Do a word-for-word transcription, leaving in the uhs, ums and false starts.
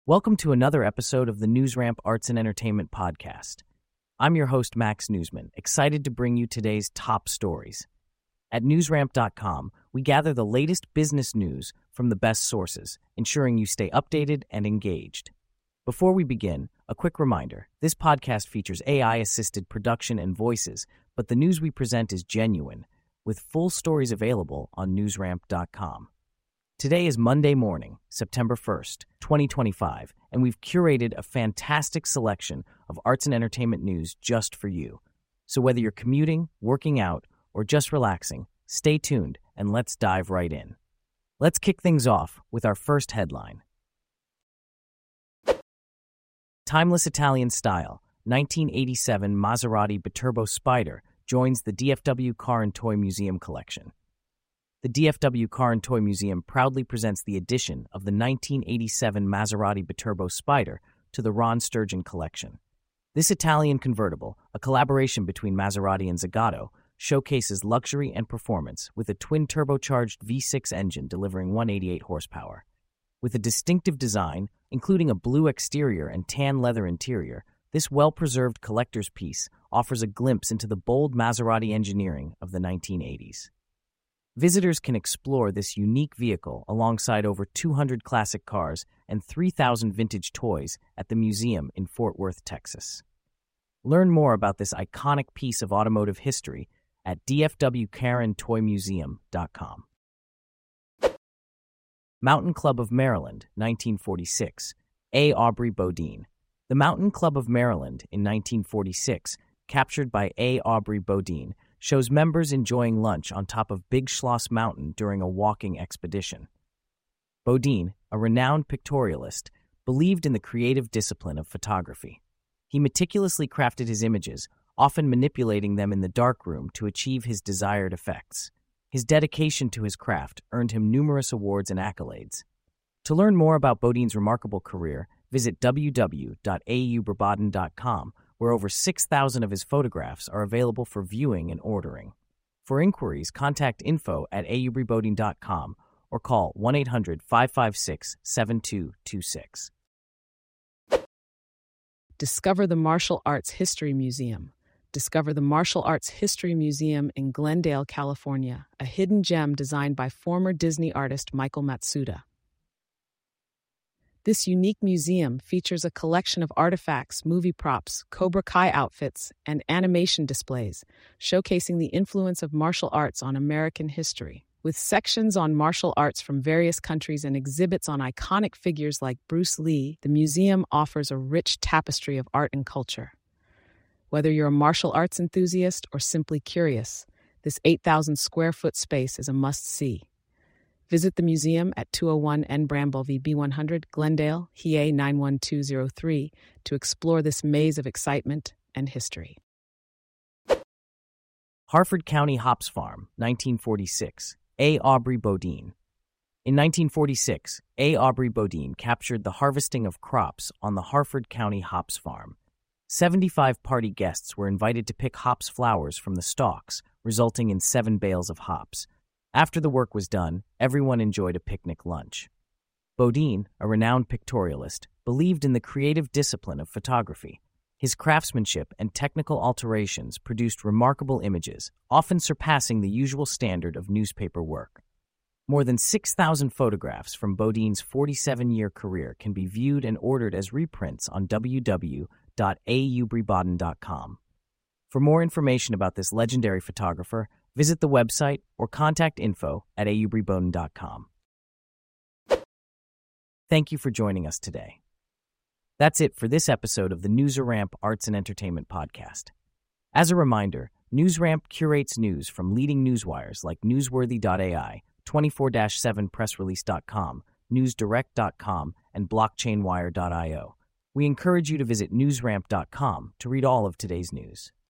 Welcome to another episode of the NewsRamp Arts and Entertainment Podcast. I'm your host, Max Newsman, excited to bring you today's top stories. At newsramp dot com, we gather the latest business news from the best sources, ensuring you stay updated and engaged. Before we begin, a quick reminder, this podcast features A I-assisted production and voices, but the news we present is genuine, with full stories available on newsramp dot com. Today is Monday morning, September first, twenty twenty-five, and we've curated a fantastic selection of arts and entertainment news just for you. So whether you're commuting, working out, or just relaxing, stay tuned and let's dive right in. Let's kick things off with our first headline. Timeless Italian style, nineteen eighty-seven Maserati Biturbo Spider joins the D F W Car and Toy Museum collection. The D F W Car and Toy Museum proudly presents the addition of the nineteen eighty-seven Maserati Biturbo Spider to the Ron Sturgeon collection. This Italian convertible, a collaboration between Maserati and Zagato, showcases luxury and performance with a twin-turbocharged V six engine delivering one hundred eighty-eight horsepower. With a distinctive design, including a blue exterior and tan leather interior, this well-preserved collector's piece offers a glimpse into the bold Maserati engineering of the nineteen eighties. Visitors can explore this unique vehicle alongside over two hundred classic cars and three thousand vintage toys at the museum in Fort Worth, Texas. Learn more about this iconic piece of automotive history at d f w car and toy museum dot com. Mountain Club of Maryland, nineteen forty-six. A. Aubrey Bodine. The Mountain Club of Maryland in nineteen forty-six, captured by A. Aubrey Bodine, shows members enjoying lunch on top of Big Schloss Mountain during a walking expedition. Bodine, a renowned pictorialist, believed in the creative discipline of photography. He meticulously crafted his images, often manipulating them in the darkroom to achieve his desired effects. His dedication to his craft earned him numerous awards and accolades. To learn more about Bodine's remarkable career, visit w w w dot a u brabaden dot com, where over six thousand of his photographs are available for viewing and ordering. For inquiries, contact info at a u brabaden dot com or call one eight hundred, five five six, seven two two six. Discover the Martial Arts History Museum. Discover the Martial Arts History Museum in Glendale, California, a hidden gem designed by former Disney artist Michael Matsuda. This unique museum features a collection of artifacts, movie props, Cobra Kai outfits, and animation displays, showcasing the influence of martial arts on American history. With sections on martial arts from various countries and exhibits on iconic figures like Bruce Lee, the museum offers a rich tapestry of art and culture. Whether you're a martial arts enthusiast or simply curious, this eight thousand square foot space is a must-see. Visit the museum at two oh one N Bramble v B one hundred, Glendale, H E A nine one two zero three, to explore this maze of excitement and history. Harford County Hops Farm, nineteen forty-six. A. Aubrey Bodine. In nineteen forty-six, A. Aubrey Bodine captured the harvesting of crops on the Harford County Hops Farm. seventy-five party guests were invited to pick hops flowers from the stalks, resulting in seven bales of hops. After the work was done, everyone enjoyed a picnic lunch. Bodine, a renowned pictorialist, believed in the creative discipline of photography. His craftsmanship and technical alterations produced remarkable images, often surpassing the usual standard of newspaper work. More than six thousand photographs from Bodine's forty-seven-year career can be viewed and ordered as reprints on w w w dot a u brabaden dot com. For more information about this legendary photographer, visit the website or contact info at a u brabaden dot com. Thank you for joining us today. That's it for this episode of the NewsRamp Arts and Entertainment Podcast. As a reminder, NewsRamp curates news from leading newswires like newsworthy dot a i, twenty-four seven press release dot com, newsdirect dot com, and blockchain wire dot i o. We encourage you to visit newsramp dot com to read all of today's news.